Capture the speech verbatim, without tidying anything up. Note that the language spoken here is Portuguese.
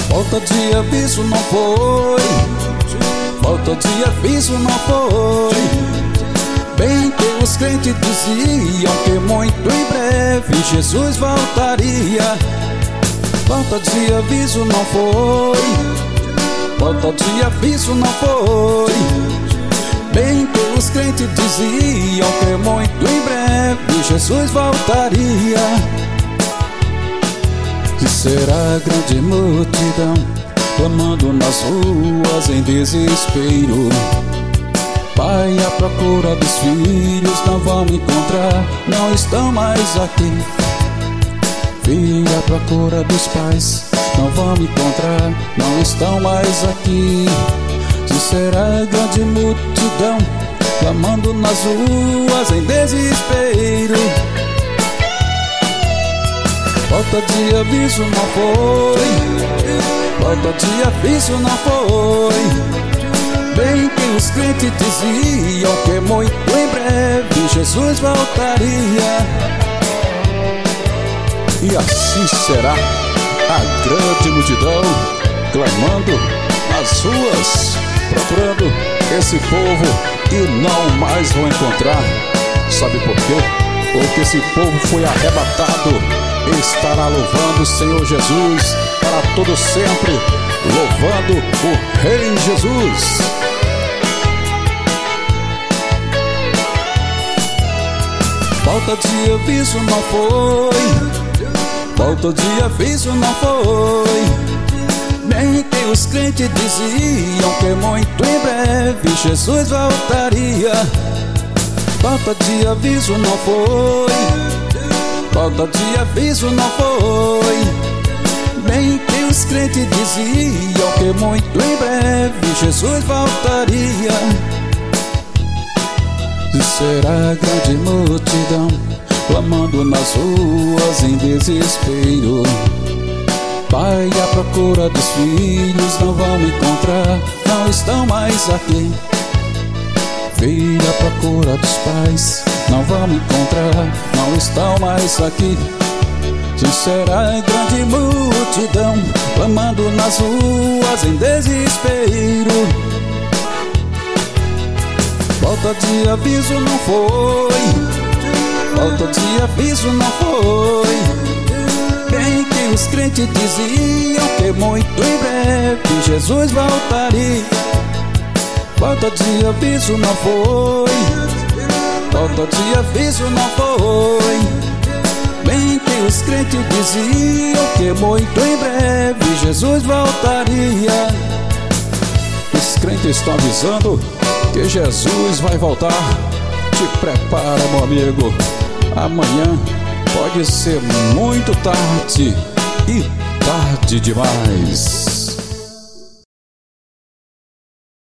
Falta de aviso não foi, falta de aviso não foi. Bem que os crentes diziam que muito em breve Jesus voltaria. Falta de aviso não foi, falta de aviso não foi. Bem que os crentes diziam que muito em breve Jesus voltaria. E será grande multidão clamando nas ruas em desespero. Pai à procura dos filhos, não vão me encontrar, não estão mais aqui. Filho à procura dos pais, não vão me encontrar, não estão mais aqui. Se será grande multidão clamando nas ruas em desespero. Falta de aviso não foi, falta de aviso não foi. Bem que os crentes diziam que muito em breve Jesus voltaria. E assim será a grande multidão clamando nas ruas, procurando esse povo e não mais vão encontrar. Sabe por quê? Porque esse povo foi arrebatado e estará louvando o Senhor Jesus para todo sempre, louvando o Rei Jesus. Falta de aviso não foi, falta de aviso não foi. Bem que os crentes diziam que muito em breve Jesus voltaria. Falta de aviso não foi, falta de aviso não foi. Bem que os crentes diziam que muito em breve Jesus voltaria. E será grande multidão clamando nas ruas em desespero. Pai à procura dos filhos, não vão me encontrar, não estão mais aqui. Filho à procura dos pais, não vão me encontrar, não estão mais aqui. E será grande multidão clamando nas ruas em desespero. Falta de aviso não foi, falta de aviso não foi. Bem que os crentes diziam que muito em breve Jesus voltaria. Falta de aviso não foi, falta de aviso não foi. Bem que os crentes diziam que muito em breve Jesus voltaria. Os crentes estão avisando que Jesus vai voltar. Te prepara, meu amigo, amanhã pode ser muito tarde e tarde demais.